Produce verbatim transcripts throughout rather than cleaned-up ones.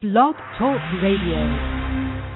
Blog Talk Radio.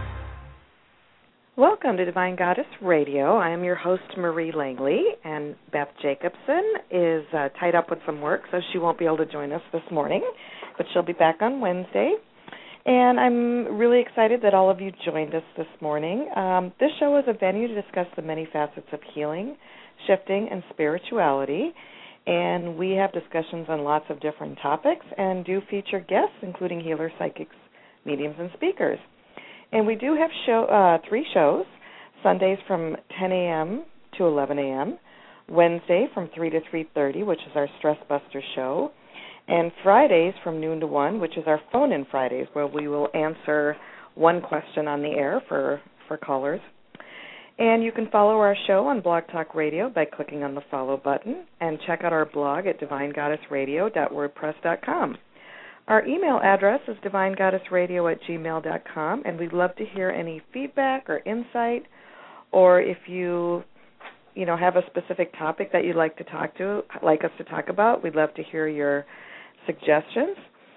Welcome to Divine Goddess Radio. I am your host, Marie Langley, and Beth Jacobson is uh, tied up with some work, so she won't be able to join us this morning, but she'll be back on Wednesday. And I'm really excited that all of you joined us this morning. Um, this show is a venue to discuss the many facets of healing, shifting, and spirituality. And we have discussions on lots of different topics and do feature guests, including healers, psychics, mediums, and speakers. And we do have show uh, three shows, Sundays from ten a.m. to eleven a.m., Wednesday from three to three thirty, which is our Stress Buster show, and Fridays from noon to one, which is our phone-in Fridays, where we will answer one question on the air for, for callers. And you can follow our show on Blog Talk Radio by clicking on the follow button, and check out our blog at divine goddess radio dot wordpress dot com. Our email address is divine goddess radio at gmail dot com, and we'd love to hear any feedback or insight, or if you, you know, have a specific topic that you'd like to talk to, like us to talk about, we'd love to hear your suggestions.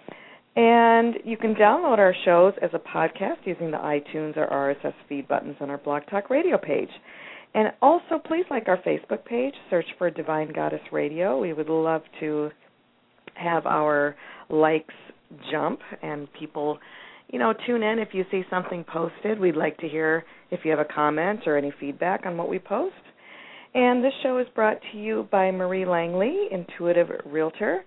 And you can download our shows as a podcast using the iTunes or R S S feed buttons on our Blog Talk Radio page. And also, please like our Facebook page. Search for Divine Goddess Radio. We would love to have our likes jump and people, you know, tune in if you see something posted. We'd like to hear if you have a comment or any feedback on what we post. And this show is brought to you by Marie Langley, Intuitive Realtor.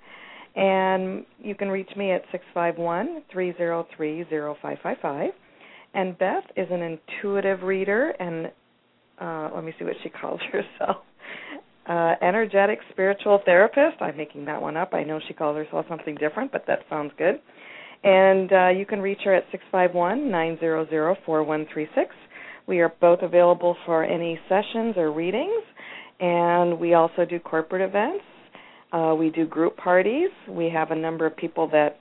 And you can reach me at six five one, three zero three, zero five five five. And Beth is an intuitive reader and, uh, let me see what she calls herself, uh, energetic spiritual therapist. I'm making that one up. I know she calls herself something different, but that sounds good. And uh, you can reach her at six five one, nine zero zero, four one three six. We are both available for any sessions or readings, and we also do corporate events. Uh, we do group parties. We have a number of people that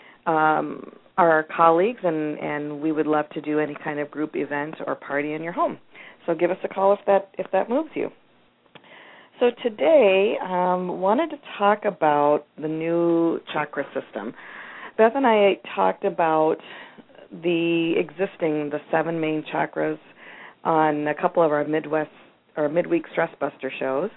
um, are our colleagues, and, and we would love to do any kind of group event or party in your home. So give us a call if that if that moves you. So today, um, wanted to talk about the new chakra system. Beth and I talked about the existing, the seven main chakras on a couple of our Midwest or midweek Stress Buster shows.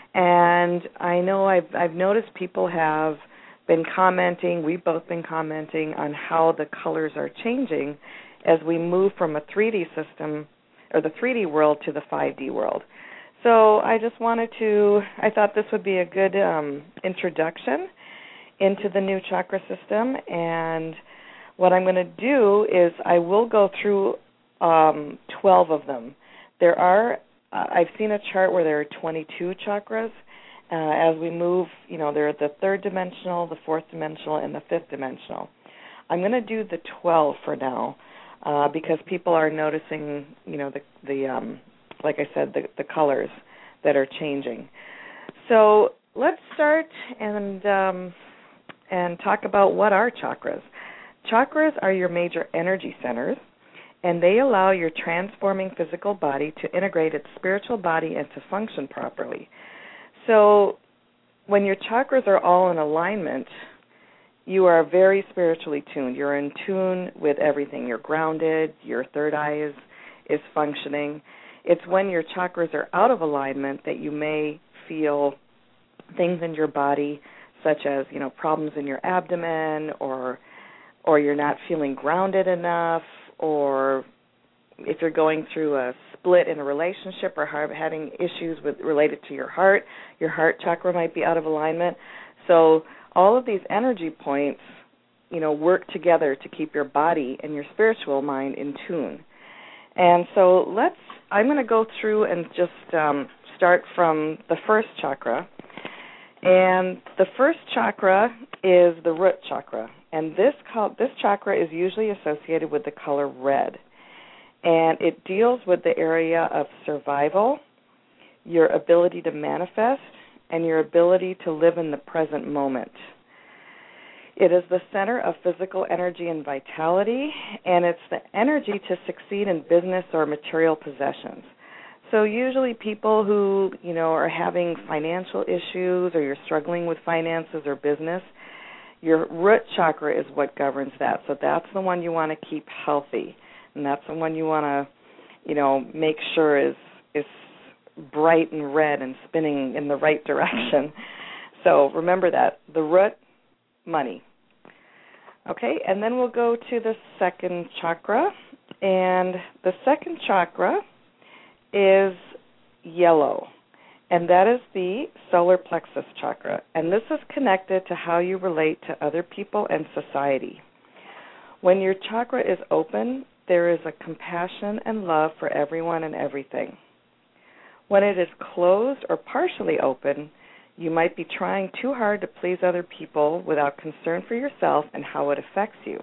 And I know I've, I've noticed people have been commenting, we've both been commenting on how the colors are changing as we move from a three D system, or the three D world, to the five D world. So I just wanted to, I thought this would be a good um, introduction into the new chakra system. And what I'm going to do is I will go through um, twelve of them. There are Uh, I've seen a chart where there are twenty-two chakras. Uh, as we move, you know, they're the third dimensional, the fourth dimensional, and the fifth dimensional. I'm going to do the twelve for now uh, because people are noticing, you know, the, the um, like I said, the, the colors that are changing. So let's start and um, and talk about what are chakras. Chakras are your major energy centers, and they allow your transforming physical body to integrate its spiritual body and to function properly. So when your chakras are all in alignment, you are very spiritually tuned. You're in tune with everything. You're grounded. Your third eye is, is functioning. It's when your chakras are out of alignment that you may feel things in your body, such as, you know, problems in your abdomen, or or you're not feeling grounded enough, or if you're going through a split in a relationship or having issues with related to your heart, your heart chakra might be out of alignment. So all of these energy points, you know, work together to keep your body and your spiritual mind in tune. And so let's, I'm going to go through and just um, start from the first chakra. And the first chakra is the root chakra. And this this chakra is usually associated with the color red. And it deals with the area of survival, your ability to manifest, and your ability to live in the present moment. It is the center of physical energy and vitality, and it's the energy to succeed in business or material possessions. So usually people who, you know, are having financial issues, or you're struggling with finances or business, Your root chakra is what governs that. So that's the one you want to keep healthy, and that's the one you want to, you know, make sure is is bright and red and spinning in the right direction. So remember that. The root, money. Okay, and then we'll go to the second chakra. And the second chakra is yellow, and that is the solar plexus chakra. And this is connected to how you relate to other people and society. When your chakra is open, there is a compassion and love for everyone and everything. When it is closed or partially open, you might be trying too hard to please other people without concern for yourself and how it affects you.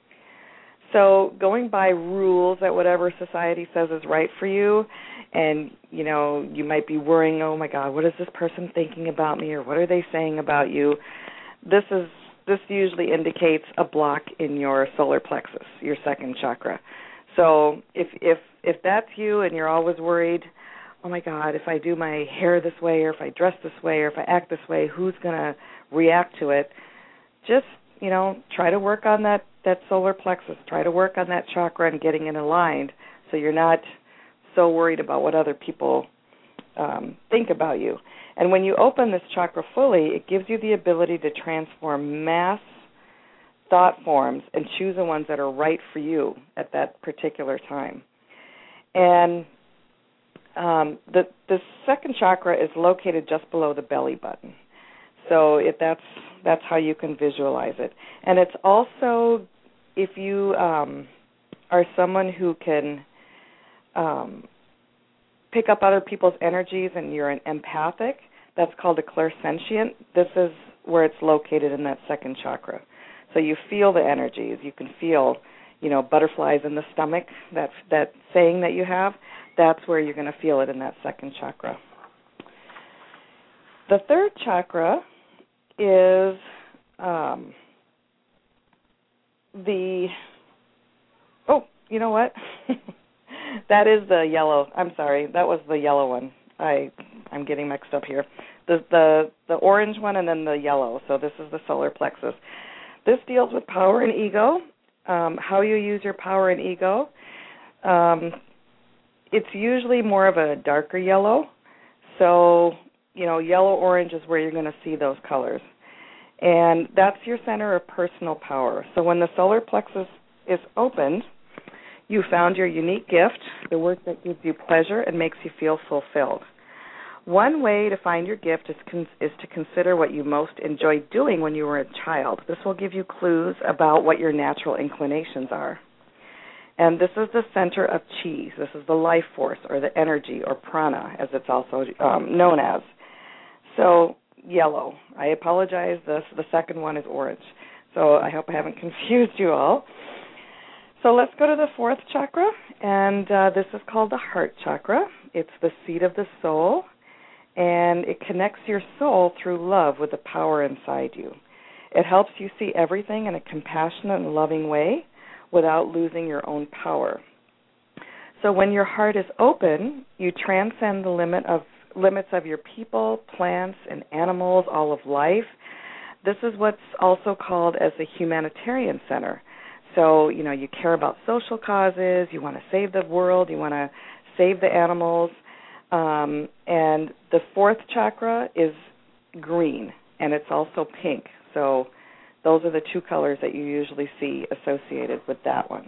So going by rules that whatever society says is right for you, and, you know, you might be worrying, oh, my God, what is this person thinking about me, or what are they saying about you? This is this usually indicates a block in your solar plexus, your second chakra. So if if if that's you and you're always worried, oh, my God, if I do my hair this way, or if I dress this way, or if I act this way, who's going to react to it? Just, you know, try to work on that, that solar plexus. Try to work on that chakra and getting it aligned so you're not so worried about what other people um, think about you. And when you open this chakra fully, it gives you the ability to transform mass thought forms and choose the ones that are right for you at that particular time. And um, the, the second chakra is located just below the belly button. So if that's that's how you can visualize it. And it's also, if you um, are someone who can um, pick up other people's energies and you're an empathic, that's called a clairsentient. This is where it's located in that second chakra. So you feel the energies. You can feel, you know, butterflies in the stomach, that, that saying that you have. That's where you're going to feel it in that second chakra. The third chakra is um, the, oh, you know what? That is the yellow. I'm sorry. That was the yellow one. I, I'm getting mixed up here. The, the, the orange one and then the yellow. So this is the solar plexus. This deals with power and ego, um, how you use your power and ego. Um, it's usually more of a darker yellow. So, you know, yellow-orange is where you're going to see those colors. And that's your center of personal power. So when the solar plexus is opened, you found your unique gift, the work that gives you pleasure and makes you feel fulfilled. One way to find your gift is, con- is to consider what you most enjoyed doing when you were a child. This will give you clues about what your natural inclinations are. And this is the center of chi. This is the life force or the energy or prana, as it's also um, known as. So yellow. I apologize. This, the second one is orange. So I hope I haven't confused you all. So let's go to the fourth chakra, and uh, this is called the heart chakra. It's the seat of the soul, and it connects your soul through love with the power inside you. It helps you see everything in a compassionate and loving way without losing your own power. So when your heart is open, you transcend the limit of limits of your people, plants, and animals, all of life. This is what's also called as the humanitarian center. So, you know, you care about social causes, you want to save the world, you want to save the animals. Um, and the fourth chakra is green, and it's also pink. So those are the two colors that you usually see associated with that one.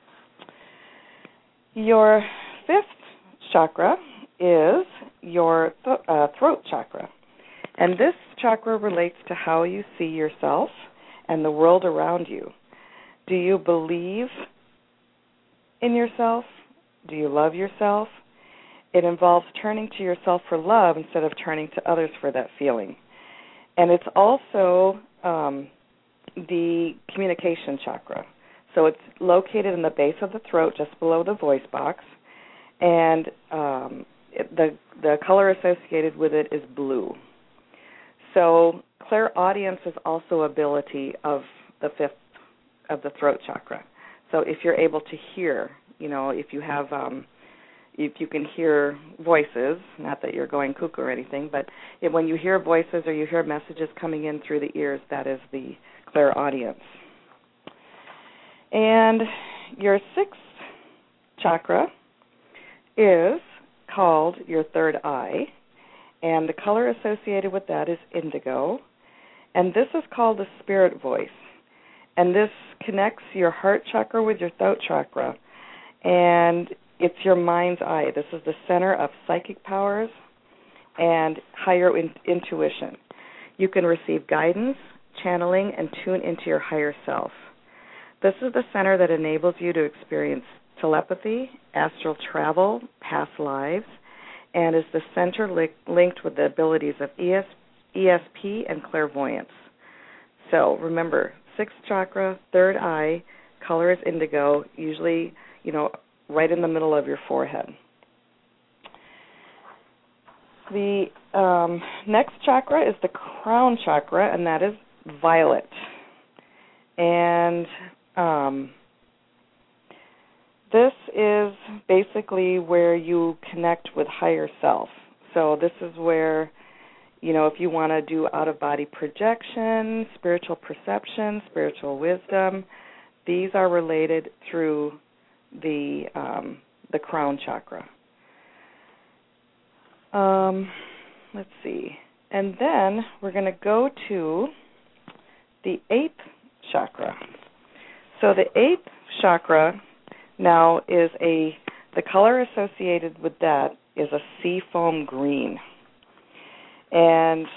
Your fifth chakra is your th- uh, throat chakra. And this chakra relates to how you see yourself and the world around you. Do you believe in yourself? Do you love yourself? It involves turning to yourself for love instead of turning to others for that feeling. And it's also um, the communication chakra. So it's located in the base of the throat, just below the voice box. And um, it, the the color associated with it is blue. So clairaudience is also ability of the fifth of the throat chakra. So if you're able to hear, you know, if you have, um, if you can hear voices, not that you're going cuckoo or anything, but if, when you hear voices or you hear messages coming in through the ears, that is the clairaudience. And your sixth chakra is called your third eye, and the color associated with that is indigo, and this is called the spirit voice, and this connects your heart chakra with your throat chakra, and it's your mind's eye. This is the center of psychic powers and higher in- intuition. You can receive guidance, channeling, and tune into your higher self. This is the center that enables you to experience telepathy, astral travel, past lives, and is the center li- linked with the abilities of E S- E S P and clairvoyance. So remember, sixth chakra, third eye, color is indigo, usually, you know, right in the middle of your forehead. The um, next chakra is the crown chakra, and that is violet. And um, this is basically where you connect with higher self. So this is where, you know, if you want to do out-of-body projection, spiritual perception, spiritual wisdom, these are related through the um, the crown chakra. Um, let's see. And then we're going to go to the eighth chakra. So the eighth chakra now is a, the color associated with that is a sea foam green. And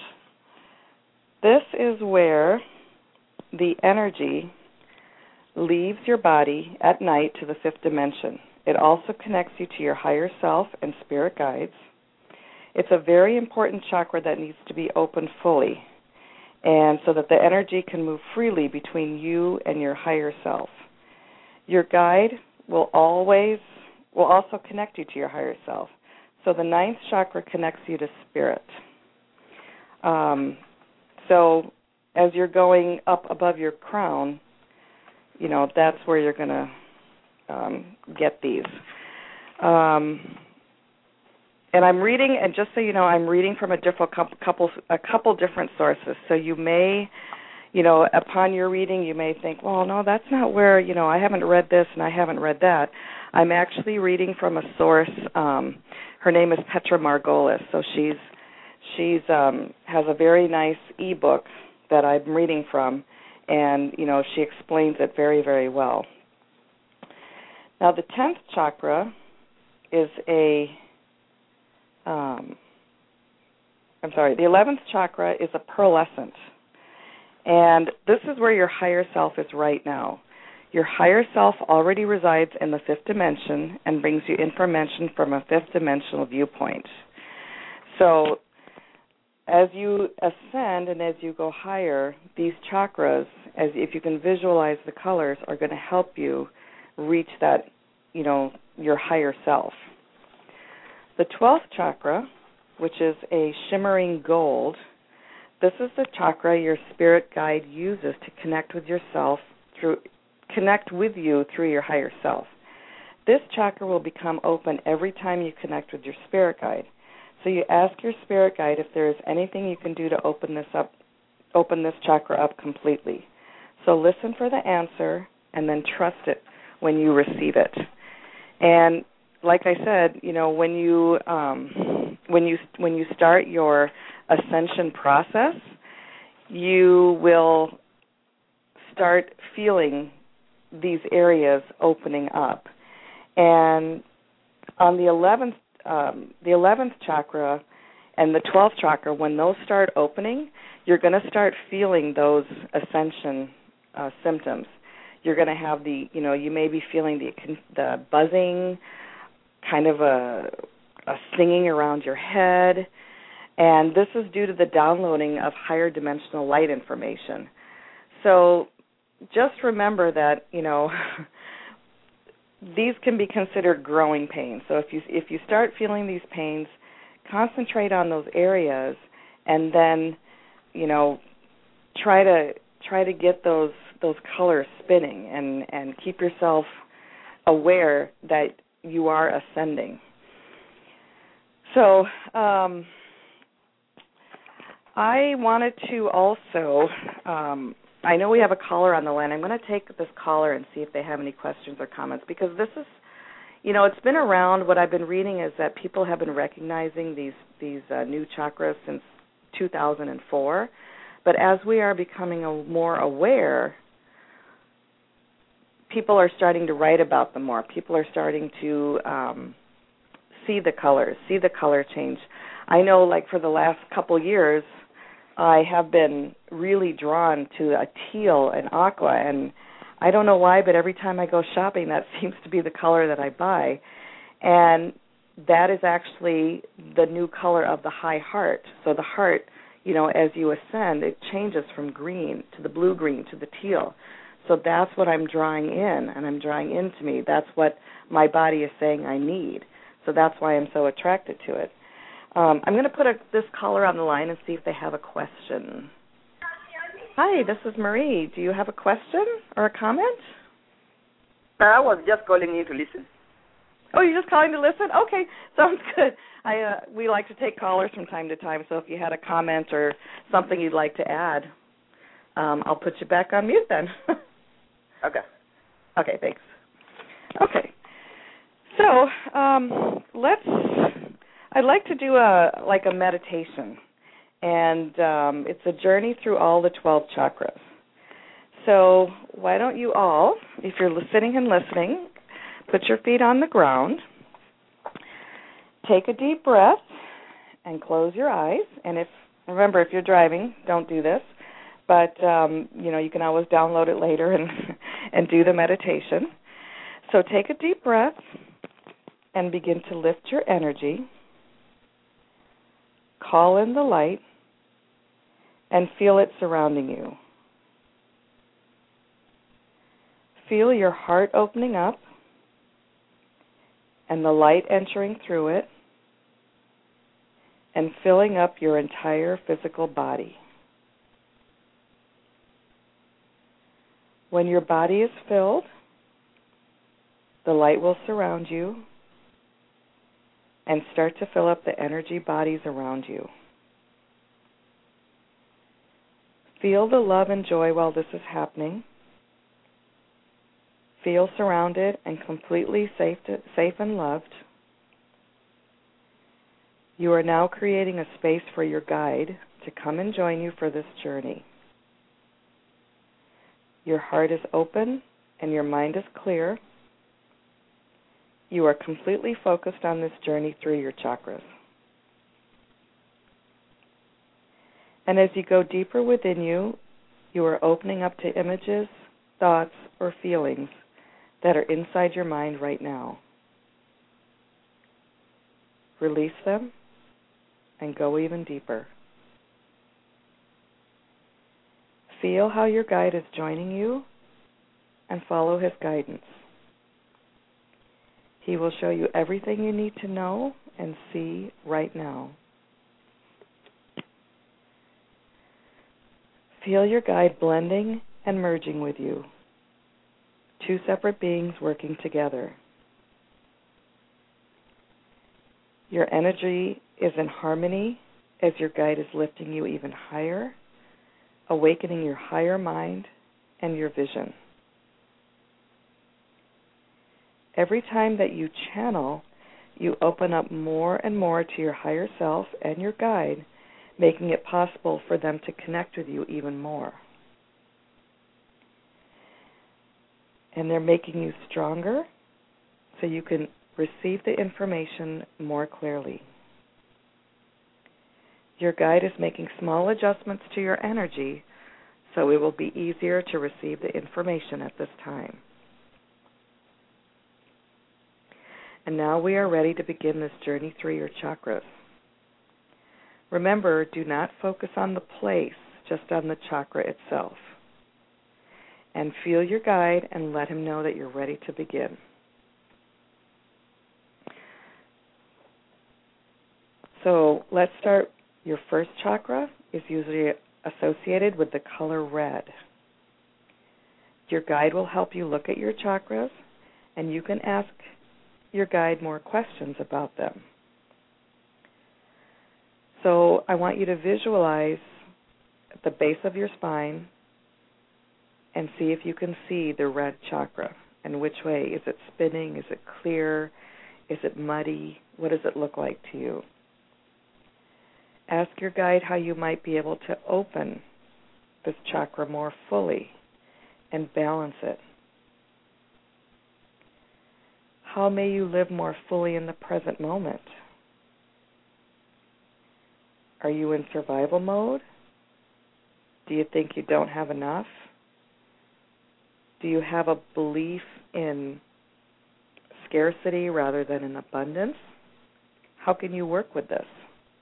this is where the energy leaves your body at night to the fifth dimension. It also connects you to your higher self and spirit guides. It's a very important chakra that needs to be opened fully, and so that the energy can move freely between you and your higher self. Your guide will always, will also connect you to your higher self. So the ninth chakra connects you to spirit. Um, so as you're going up above your crown, you know, that's where you're going to um, get these. Um, and I'm reading, and just so you know, I'm reading from a different couple, a couple different sources. So you may, you know, upon your reading, you may think, well, no, that's not where, you know, I haven't read this and I haven't read that. I'm actually reading from a source. Um, her name is Petra Margolis. So she's she's um, has a very nice ebook that I'm reading from. And, you know, she explains it very, very well. Now, the tenth chakra is a, um, I'm sorry, the eleventh chakra is a pearlescent. And this is where your higher self is right now. Your higher self already resides in the fifth dimension and brings you information from a fifth dimensional viewpoint. So as you ascend and as you go higher, these chakras, as if you can visualize the colors, are going to help you reach that, you know, your higher self. The twelfth chakra, which is a shimmering gold, this is the chakra your spirit guide uses to connect with yourself through, connect with you through your higher self. This chakra will become open every time you connect with your spirit guide. So you ask your spirit guide if there is anything you can do to open this up, open this chakra up completely. So listen for the answer and then trust it when you receive it. And like I said, you know, when you um, when you when you start your ascension process, you will start feeling these areas opening up. And on the eleventh Um, the eleventh chakra and the twelfth chakra, when those start opening, you're going to start feeling those ascension uh, symptoms. You're going to have the, you know, you may be feeling the the buzzing, kind of a, a singing around your head, and this is due to the downloading of higher dimensional light information. So just remember that, you know, these can be considered growing pains. So if you if you start feeling these pains, concentrate on those areas, and then, you know, try to try to get those those colors spinning, and, and keep yourself aware that you are ascending. So um, I wanted to also, um, I know we have a caller on the line. I'm going to take this caller and see if they have any questions or comments, because this is, you know, it's been around. What I've been reading is that people have been recognizing these, these uh, new chakras since two thousand four. But as we are becoming a, more aware, people are starting to write about them more. People are starting to um, see the colors, see the color change. I know, like, for the last couple years, I have been really drawn to a teal and aqua, and I don't know why, but every time I go shopping, that seems to be the color that I buy. And that is actually the new color of the high heart. So the heart, you know, as you ascend, it changes from green to the blue-green to the teal. So that's what I'm drawing in, and I'm drawing into me. That's what my body is saying I need. So that's why I'm so attracted to it. Um, I'm going to put a, this caller on the line and see if they have a question. Hi, this is Marie. Do you have a question or a comment? I was just calling you to listen. Oh, you're just calling to listen? Okay, sounds good. I uh, we like to take callers from time to time, so if you had a comment or something you'd like to add, um, I'll put you back on mute then. Okay. Okay, thanks. Okay, so um, let's. I'd like to do a like a meditation, and um, it's a journey through all the twelve chakras. So why don't you all, if you're sitting and listening, put your feet on the ground, take a deep breath, and close your eyes. And if remember, if you're driving, don't do this. But um, you know, you can always download it later and and do the meditation. So take a deep breath and begin to lift your energy. Call in the light and feel it surrounding you. Feel your heart opening up and the light entering through it and filling up your entire physical body. When your body is filled, the light will surround you and start to fill up the energy bodies around you. Feel the love and joy while this is happening. Feel surrounded and completely safe, to, safe and loved. You are now creating a space for your guide to come and join you for this journey. Your heart is open and your mind is clear. You are completely focused on this journey through your chakras. And as you go deeper within you, you are opening up to images, thoughts, or feelings that are inside your mind right now. Release them and go even deeper. Feel how your guide is joining you and follow his guidance. He will show you everything you need to know and see right now. Feel your guide blending and merging with you. Two separate beings working together. Your energy is in harmony as your guide is lifting you even higher, awakening your higher mind and your vision. Every time that you channel, you open up more and more to your higher self and your guide, making it possible for them to connect with you even more. And they're making you stronger so you can receive the information more clearly. Your guide is making small adjustments to your energy so it will be easier to receive the information at this time. And now we are ready to begin this journey through your chakras. Remember, do not focus on the place, just on the chakra itself. And feel your guide and let him know that you're ready to begin. So let's start. Your first chakra is usually associated with the color red. Your guide will help you look at your chakras, and you can ask your guide more questions about them. So I want you to visualize at the base of your spine and see if you can see the red chakra. And which way? Is it spinning? Is it clear? Is it muddy? What does it look like to you? Ask your guide how you might be able to open this chakra more fully and balance it. How may you live more fully in the present moment? Are you in survival mode? Do you think you don't have enough? Do you have a belief in scarcity rather than in abundance? How can you work with this?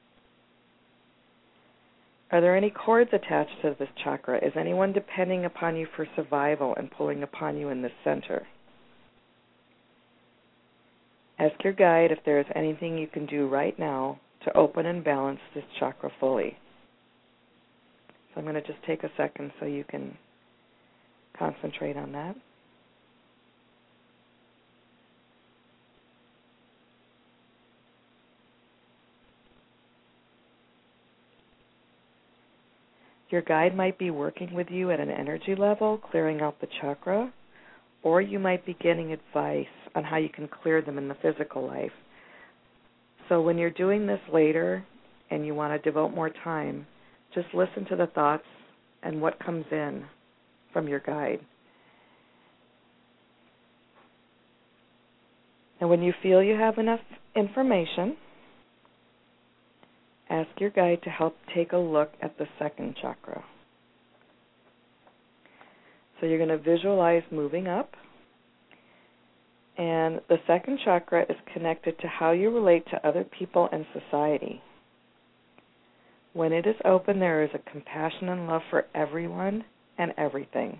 Are there any cords attached to this chakra? Is anyone depending upon you for survival and pulling upon you in the center? Ask your guide if there is anything you can do right now to open and balance this chakra fully. So I'm going to just take a second so you can concentrate on that. Your guide might be working with you at an energy level, clearing out the chakra, or you might be getting advice on how you can clear them in the physical life. So when you're doing this later and you want to devote more time, just listen to the thoughts and what comes in from your guide. And when you feel you have enough information, ask your guide to help take a look at the second chakra. So you're going to visualize moving up. And the second chakra is connected to how you relate to other people and society. When it is open, there is a compassion and love for everyone and everything.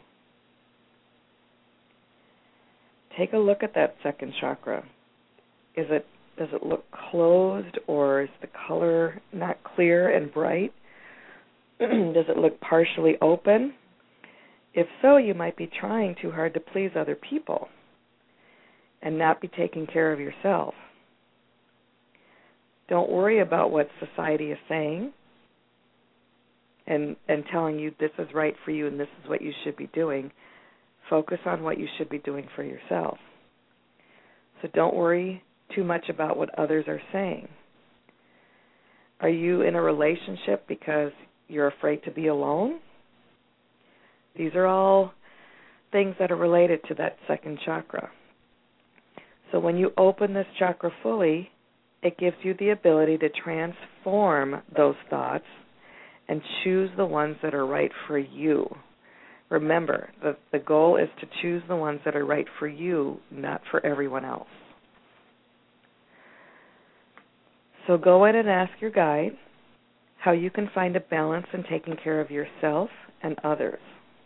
Take a look at that second chakra. Is it Does it look closed, or is the color not clear and bright? Does it look partially open? If so, you might be trying too hard to please other people and not be taking care of yourself. Don't worry about what society is saying and, and telling you this is right for you and this is what you should be doing. Focus on what you should be doing for yourself. So don't worry too much about what others are saying. Are you in a relationship because you're afraid to be alone? These are all things that are related to that second chakra. So when you open this chakra fully, it gives you the ability to transform those thoughts and choose the ones that are right for you. Remember, the, the goal is to choose the ones that are right for you, not for everyone else. So go in and ask your guide how you can find a balance in taking care of yourself and others.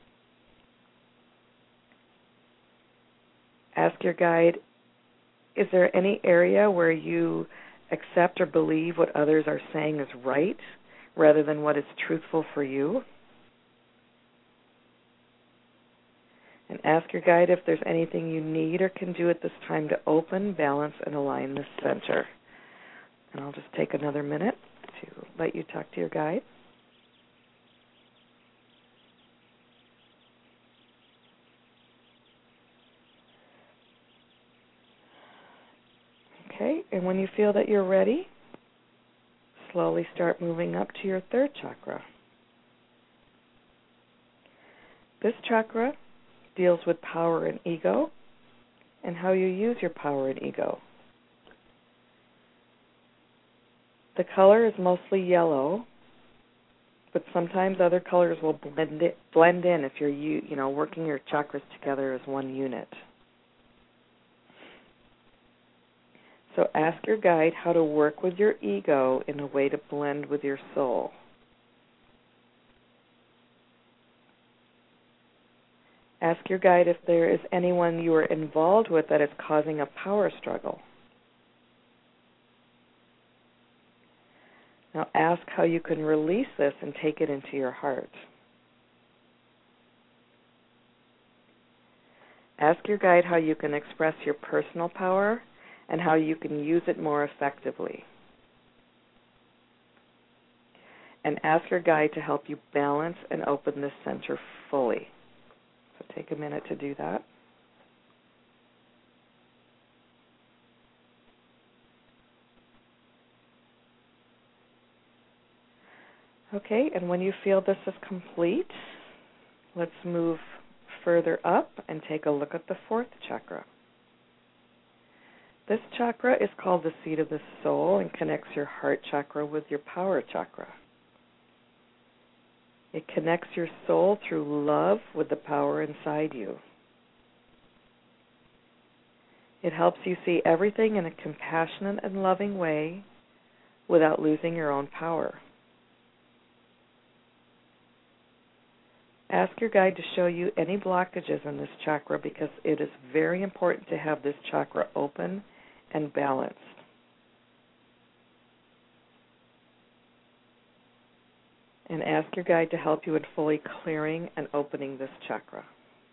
Ask your guide, is there any area where you accept or believe what others are saying is right rather than what is truthful for you? And ask your guide if there's anything you need or can do at this time to open, balance, and align this center. And I'll just take another minute to let you talk to your guide. Okay, and when you feel that you're ready, slowly start moving up to your third chakra. This chakra deals with power and ego and how you use your power and ego. The color is mostly yellow, but sometimes other colors will blend it, blend in if you're you, you know working your chakras together as one unit. So ask your guide how to work with your ego in a way to blend with your soul. Ask your guide if there is anyone you are involved with that is causing a power struggle. Now ask how you can release this and take it into your heart. Ask your guide how you can express your personal power and how you can use it more effectively. and ask your guide to help you balance and open this center fully. So take a minute to do that. Okay, and when you feel this is complete, let's move further up and take a look at the fourth chakra. This chakra is called the seat of the soul and connects your heart chakra with your power chakra. It connects your soul through love with the power inside you. It helps you see everything in a compassionate and loving way without losing your own power. Ask your guide to show you any blockages in this chakra because it is very important to have this chakra open and balanced. And ask your guide to help you in fully clearing and opening this chakra.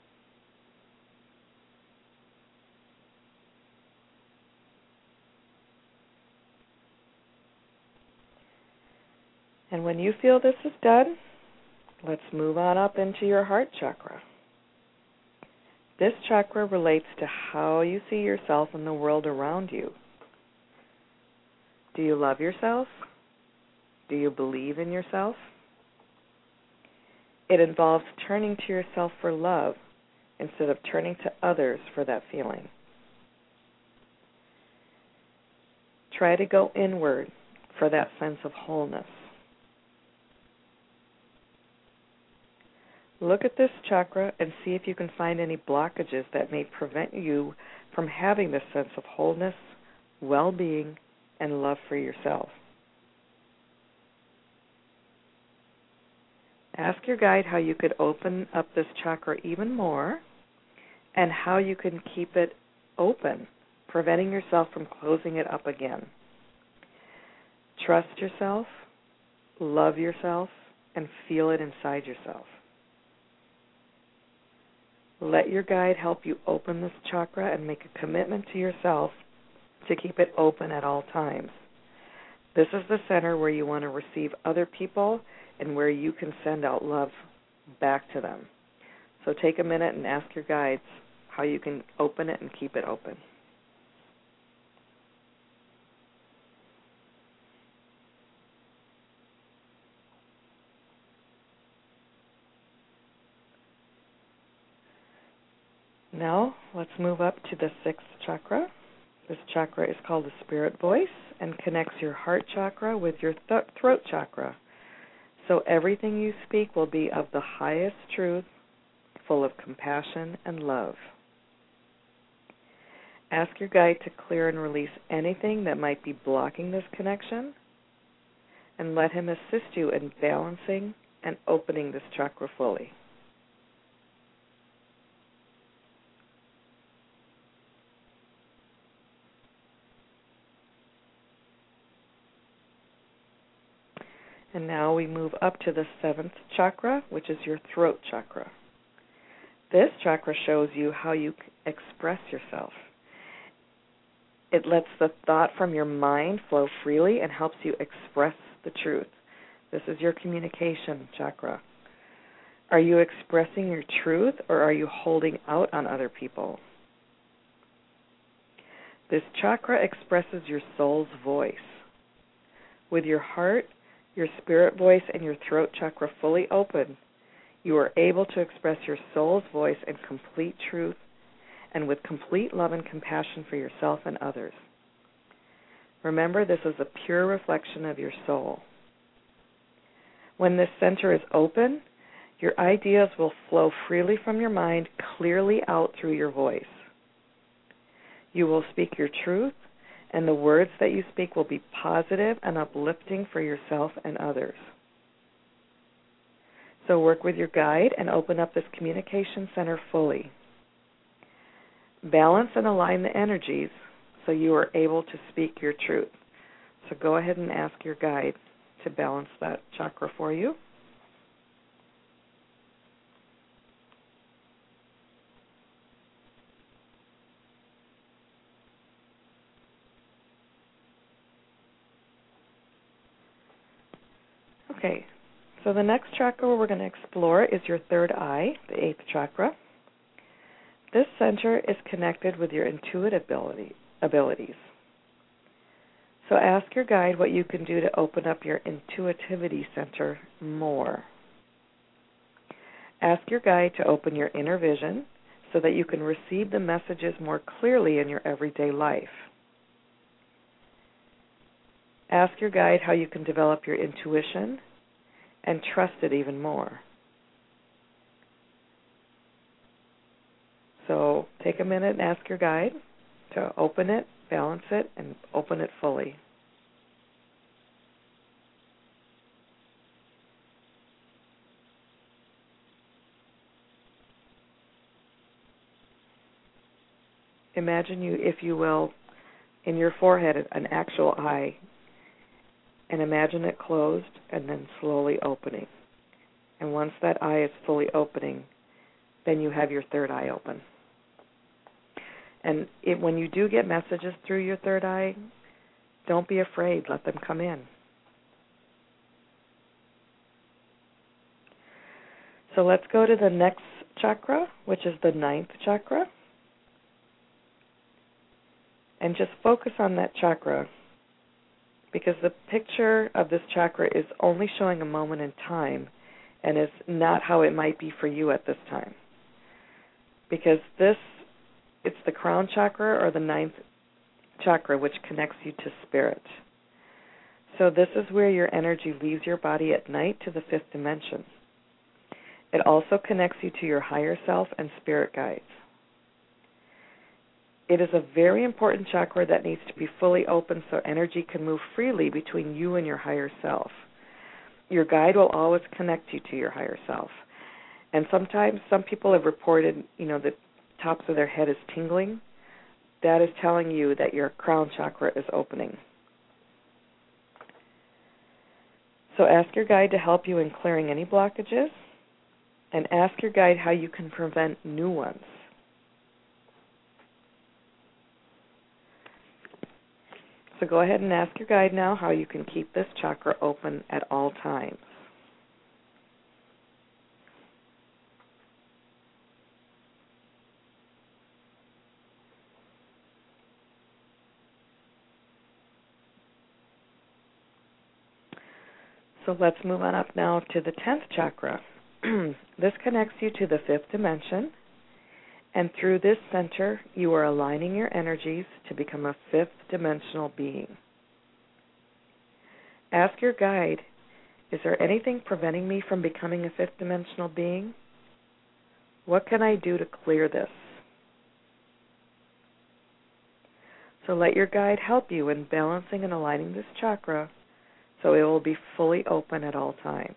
And when you feel this is done, let's move on up into your heart chakra. This chakra relates to how you see yourself and the world around you. Do you love yourself? Do you believe in yourself? It involves turning to yourself for love instead of turning to others for that feeling. Try to go inward for that sense of wholeness. Look at this chakra and see if you can find any blockages that may prevent you from having this sense of wholeness, well-being, and love for yourself. Ask your guide how you could open up this chakra even more and how you can keep it open, preventing yourself from closing it up again. Trust yourself, love yourself, and feel it inside yourself. Let your guide help you open this chakra and make a commitment to yourself to keep it open at all times. This is the center where you want to receive other people and where you can send out love back to them. So take a minute and ask your guides how you can open it and keep it open. Now, let's move up to the sixth chakra. This chakra is called the spirit voice and connects your heart chakra with your th- throat chakra. So everything you speak will be of the highest truth, full of compassion and love. Ask your guide to clear and release anything that might be blocking this connection, and let him assist you in balancing and opening this chakra fully. And now we move up to the seventh chakra, which is your throat chakra. This chakra shows you how you express yourself. It lets the thought from your mind flow freely and helps you express the truth. This is your communication chakra. Are you expressing your truth or are you holding out on other people? This chakra expresses your soul's voice. With your heart, your spirit voice, and your throat chakra fully open, you are able to express your soul's voice in complete truth and with complete love and compassion for yourself and others. Remember, this is a pure reflection of your soul. When this center is open, your ideas will flow freely from your mind, clearly out through your voice. You will speak your truth, and the words that you speak will be positive and uplifting for yourself and others. So work with your guide and open up this communication center fully. Balance and align the energies so you are able to speak your truth. So go ahead and ask your guide to balance that chakra for you. Okay, so the next chakra we're going to explore is your third eye, the eighth chakra. This center is connected with your intuitive ability, abilities. So ask your guide what you can do to open up your intuitivity center more. Ask your guide to open your inner vision so that you can receive the messages more clearly in your everyday life. Ask your guide how you can develop your intuition and trust it even more. So take a minute and ask your guide to open it, balance it, and open it fully. Imagine you, if you will, in your forehead an actual eye, and imagine it closed and then slowly opening. And once that eye is fully opening, then you have your third eye open. And it, when you do get messages through your third eye, don't be afraid. Let them come in. So let's go to the next chakra, which is the ninth chakra. And just focus on that chakra, because the picture of this chakra is only showing a moment in time and is not how it might be for you at this time. Because this, it's the crown chakra or the ninth chakra, which connects you to spirit. So this is where your energy leaves your body at night to the fifth dimension. It also connects you to your higher self and spirit guides. It is a very important chakra that needs to be fully open so energy can move freely between you and your higher self. Your guide will always connect you to your higher self. And sometimes some people have reported, you know, the tops of their head is tingling. That is telling you that your crown chakra is opening. So ask your guide to help you in clearing any blockages, and ask your guide how you can prevent new ones. So go ahead and ask your guide now how you can keep this chakra open at all times. So let's move on up now to the tenth chakra. This connects you to the fifth dimension, and through this center, you are aligning your energies to become a fifth dimensional being. Ask your guide, is there anything preventing me from becoming a fifth dimensional being? What can I do to clear this? So let your guide help you in balancing and aligning this chakra so it will be fully open at all times.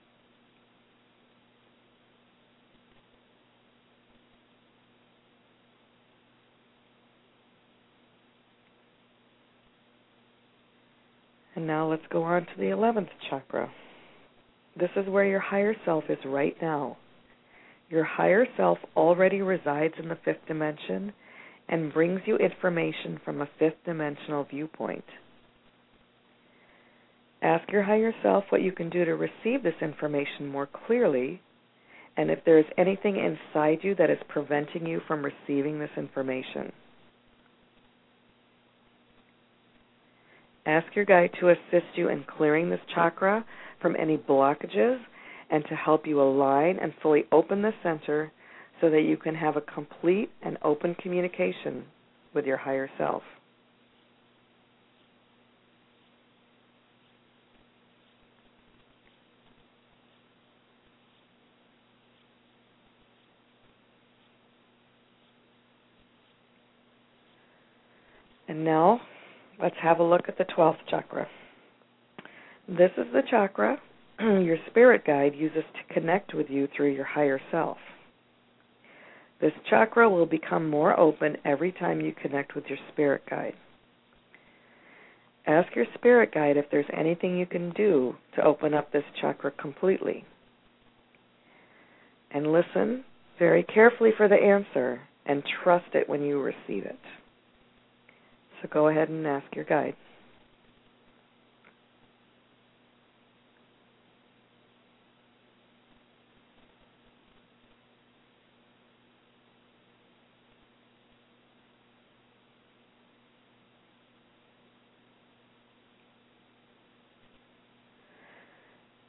And now let's go on to the eleventh chakra. This is where your higher self is right now. Your higher self already resides in the fifth dimension and brings you information from a fifth dimensional viewpoint. Ask your higher self what you can do to receive this information more clearly, and if there is anything inside you that is preventing you from receiving this information. Ask your guide to assist you in clearing this chakra from any blockages and to help you align and fully open the center so that you can have a complete and open communication with your higher self. And now, let's have a look at the twelfth chakra. This is the chakra your spirit guide uses to connect with you through your higher self. This chakra will become more open every time you connect with your spirit guide. Ask your spirit guide if there's anything you can do to open up this chakra completely. And listen very carefully for the answer and trust it when you receive it. So go ahead and ask your guide.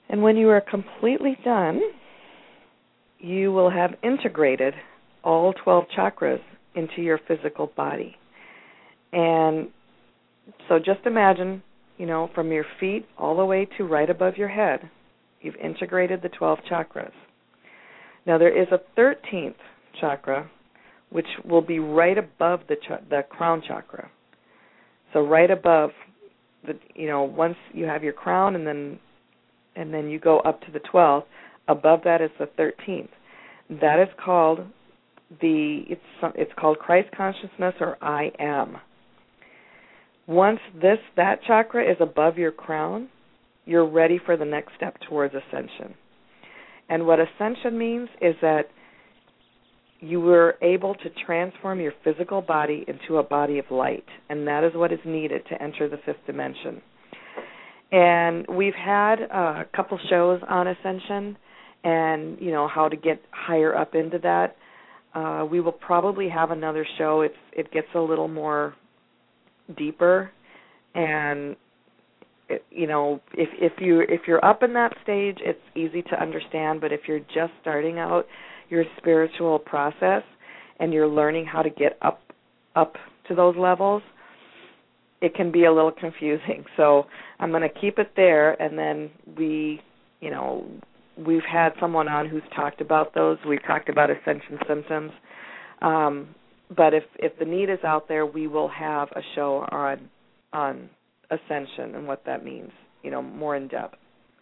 And when you are completely done, you will have integrated all twelve chakras into your physical body. And so just imagine, you know, from your feet all the way to right above your head, you've integrated the twelve chakras. Now there is a thirteenth chakra, which will be right above the ch- the crown chakra. So right above the, you know, once you have your crown and then and then you go up to the twelfth, above that is the thirteenth. That is called the it's it's called Christ consciousness, or I am. Once this that chakra is above your crown, you're ready for the next step towards ascension. And what ascension means is that you were able to transform your physical body into a body of light, and that is what is needed to enter the fifth dimension. And we've had uh, a couple shows on ascension and, you know, how to get higher up into that. Uh, we will probably have another show. It's, it gets a little more deeper, and it, you know, if if you if you're up in that stage, it's easy to understand. But if you're just starting out your spiritual process and you're learning how to get up up to those levels, it can be a little confusing. So I'm going to keep it there, and then we, you know, we've had someone on who's talked about those. We've talked about ascension symptoms. Um, But if, if the need is out there, we will have a show on on ascension and what that means, you know, more in depth.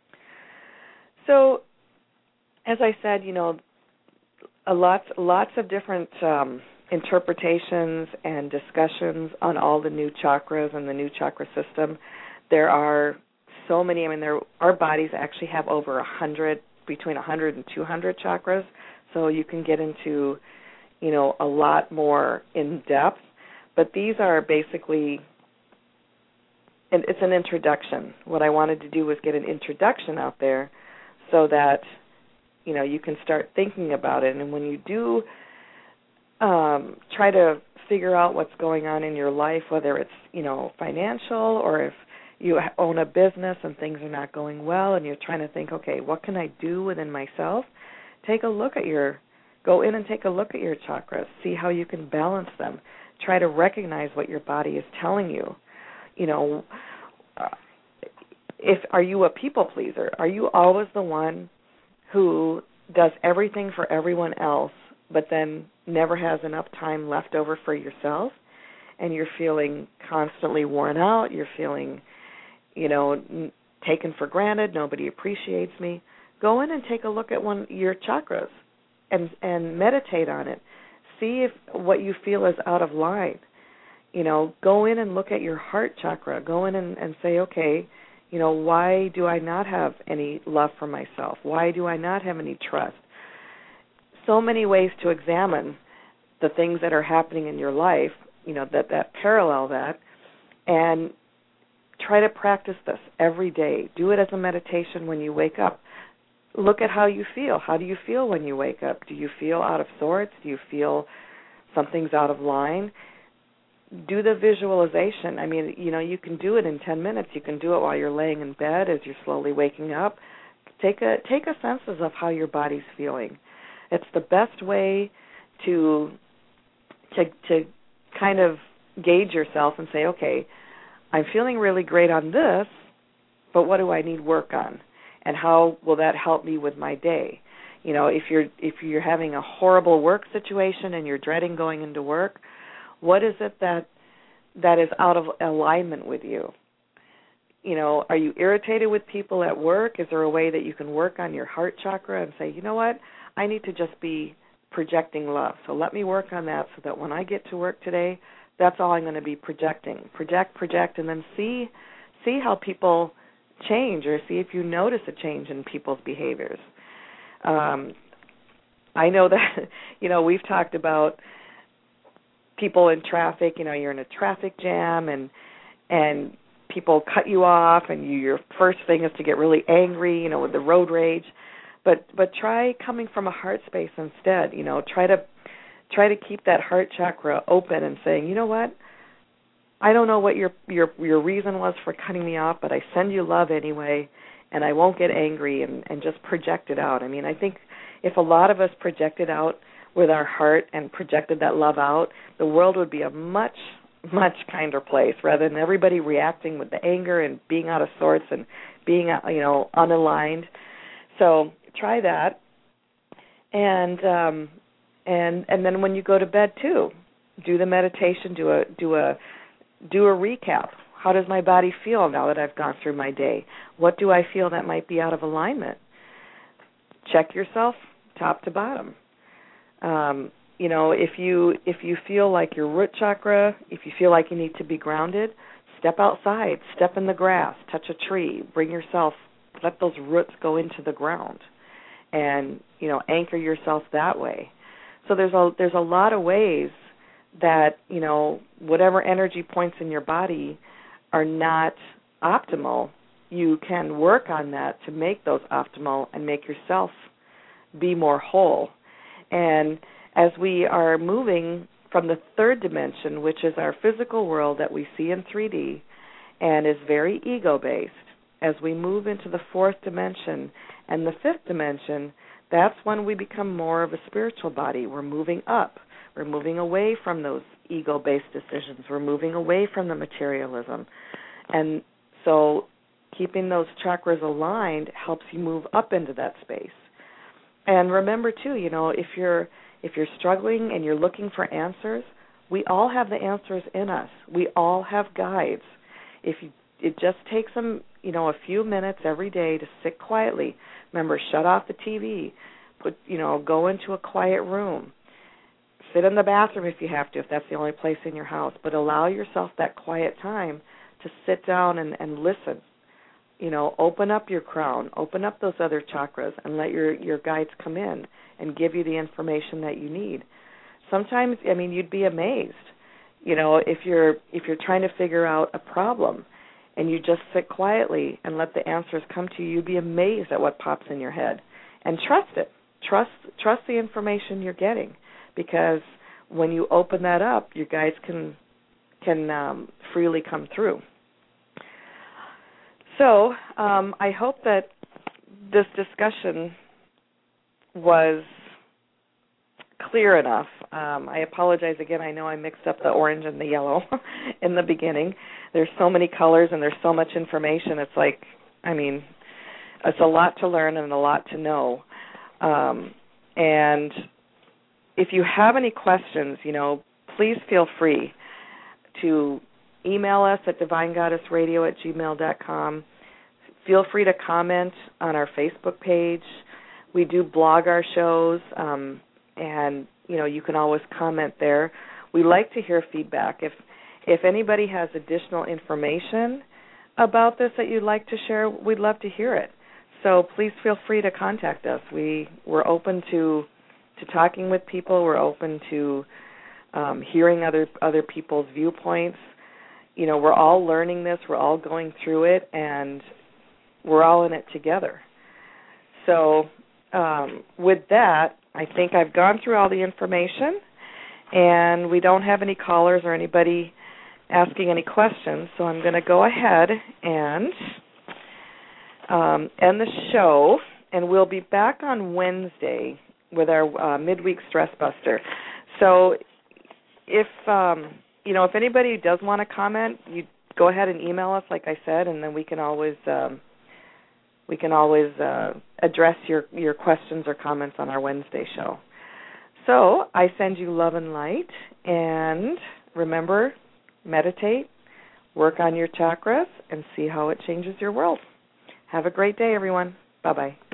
So, as I said, you know, a lots lots of different um, interpretations and discussions on all the new chakras and the new chakra system. There are so many. I mean, there our bodies actually have over a hundred, between a hundred and two hundred chakras. So you can get into, you know, a lot more in depth, but these are basically, and it's an introduction. What I wanted to do was get an introduction out there so that, you know, you can start thinking about it. And when you do um, try to figure out what's going on in your life, whether it's, you know, financial, or if you own a business and things are not going well and you're trying to think, okay, what can I do within myself? Take a look at your Go in and take a look at your chakras. See how you can balance them. Try to recognize what your body is telling you. You know, if are you a people pleaser? Are you always the one who does everything for everyone else, but then never has enough time left over for yourself? And you're feeling constantly worn out. You're feeling, you know, taken for granted. Nobody appreciates me. Go in and take a look at one your chakras. And, and meditate on it. See if what you feel is out of line. You know, go in and look at your heart chakra. Go in and, and say, okay, you know, why do I not have any love for myself? Why do I not have any trust? So many ways to examine the things that are happening in your life, you know, that, that parallel that, and try to practice this every day. Do it as a meditation when you wake up. Look at how you feel. How do you feel when you wake up? Do you feel out of sorts? Do you feel something's out of line? Do the visualization. I mean, you know, you can do it in ten minutes. You can do it while you're laying in bed as you're slowly waking up. Take a take a census of how your body's feeling. It's the best way to to to kind of gauge yourself and say, okay, I'm feeling really great on this, but what do I need work on? And how will that help me with my day? You know, if you're if you're having a horrible work situation and you're dreading going into work, what is it that that is out of alignment with you? You know, are you irritated with people at work? Is there a way that you can work on your heart chakra and say, you know what, I need to just be projecting love. So let me work on that so that when I get to work today, that's all I'm going to be projecting. Project, project, and then see see how people change, or see if you notice a change in people's behaviors. Um, I know that, you know, we've talked about people in traffic. You know, you're in a traffic jam and and people cut you off, and you, your first thing is to get really angry, you know, with the road rage. But but try coming from a heart space instead. You know, try to try to keep that heart chakra open and saying, you know what, I don't know what your your your reason was for cutting me off, but I send you love anyway, and I won't get angry and, and just project it out. I mean, I think if a lot of us projected out with our heart and projected that love out, the world would be a much, much kinder place rather than everybody reacting with the anger and being out of sorts and being, you know, unaligned. So try that. And um, and and then when you go to bed too, do the meditation, do a do a do a recap. How does my body feel now that I've gone through my day? What do I feel that might be out of alignment? Check yourself top to bottom. Um, you know, if you if you feel like your root chakra, if you feel like you need to be grounded, step outside, step in the grass, touch a tree, bring yourself, let those roots go into the ground. And, you know, anchor yourself that way. So there's a there's a lot of ways that, you know, whatever energy points in your body are not optimal, you can work on that to make those optimal and make yourself be more whole. And as we are moving from the third dimension, which is our physical world that we see in three D and is very ego-based, as we move into the fourth dimension and the fifth dimension, that's when we become more of a spiritual body. We're moving up. We're moving away from those ego-based decisions. We're moving away from the materialism. And so keeping those chakras aligned helps you move up into that space. And remember, too, you know, if you're if you're struggling and you're looking for answers, we all have the answers in us. We all have guides. If you, it just takes them, you know, a few minutes every day to sit quietly. Remember, shut off the T V. Put, you know, go into a quiet room. Sit in the bathroom if you have to, if that's the only place in your house. But allow yourself that quiet time to sit down and, and listen. You know, open up your crown, open up those other chakras, and let your, your guides come in and give you the information that you need. Sometimes, I mean, you'd be amazed. You know, if you're if you're trying to figure out a problem and you just sit quietly and let the answers come to you, you'd be amazed at what pops in your head. And trust it. Trust trust the information you're getting, because when you open that up, your guides can can um, freely come through. So um, I hope that this discussion was clear enough. Um, I apologize again. I know I mixed up the orange and the yellow in the beginning. There's so many colors and there's so much information. It's like, I mean, it's a lot to learn and a lot to know. Um, and if you have any questions, you know, please feel free to email us at divine goddess radio at gmail dot com. Feel free to comment on our Facebook page. We do blog our shows, um, and, you know, you can always comment there. We like to hear feedback. If if anybody has additional information about this that you'd like to share, we'd love to hear it. So please feel free to contact us. We, we're open to to talking with people. We're open to um, hearing other other people's viewpoints. You know, we're all learning this. We're all going through it, and we're all in it together. So um, with that, I think I've gone through all the information, and we don't have any callers or anybody asking any questions, so I'm going to go ahead and um, end the show, and we'll be back on Wednesday with our uh, midweek Stress Buster. So if, um, you know, if anybody does want to comment, you go ahead and email us, like I said, and then we can always um, we can always uh, address your, your questions or comments on our Wednesday show. So I send you love and light, and remember, meditate, work on your chakras, and see how it changes your world. Have a great day, everyone. Bye-bye.